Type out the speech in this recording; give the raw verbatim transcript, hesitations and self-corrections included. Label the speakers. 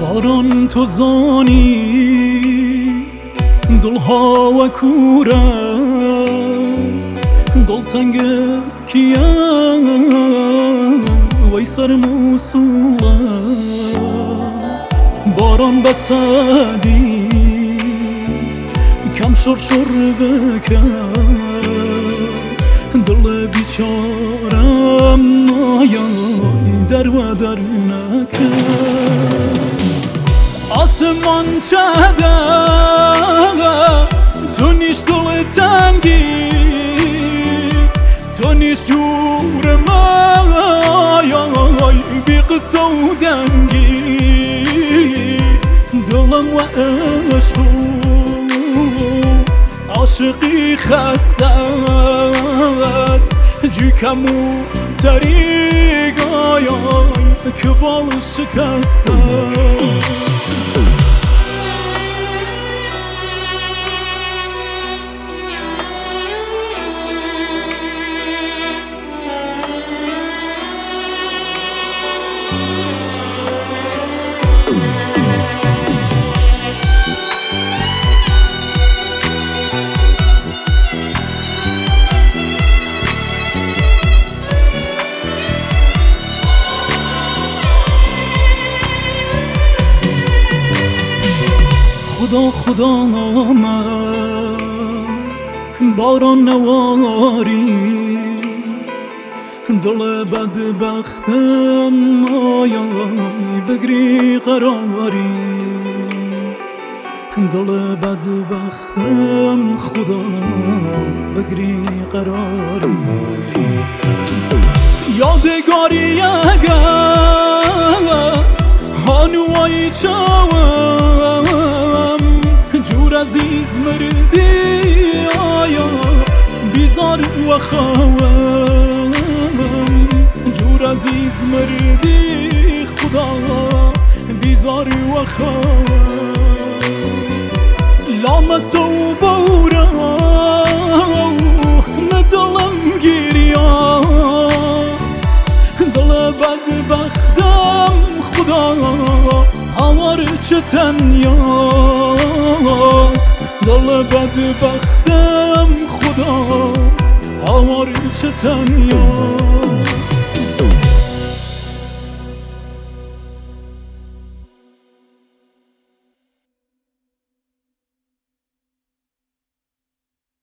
Speaker 1: باران تو زانی دلها و کوره دلتنگ کیا وی سر موسوله باران بسادی کم شر شر بکن دل بیچارم آیای در و در نکن آسمان چهده تو نیش دل تنگی تو نیش جورم آیای بی قصه و دنگی دلم و عشق عاشقی خسته است جیکم و طریق آیای که بال شکسته خدا خدا من باران نواری دل بدبختم آیای بگری قراری دل بدبختم خدا بگری قراری یادگاری اگر هانوایی چاوم جور عزیز مردی آیا بیزار و خواهم جور عزیز مردی خدا بیزار و خواهم لامس و بورا ندلم گیریاس دل بدبختم خدا هوار چه تنیاس دل بدبختم خدا هوار چه تنیاس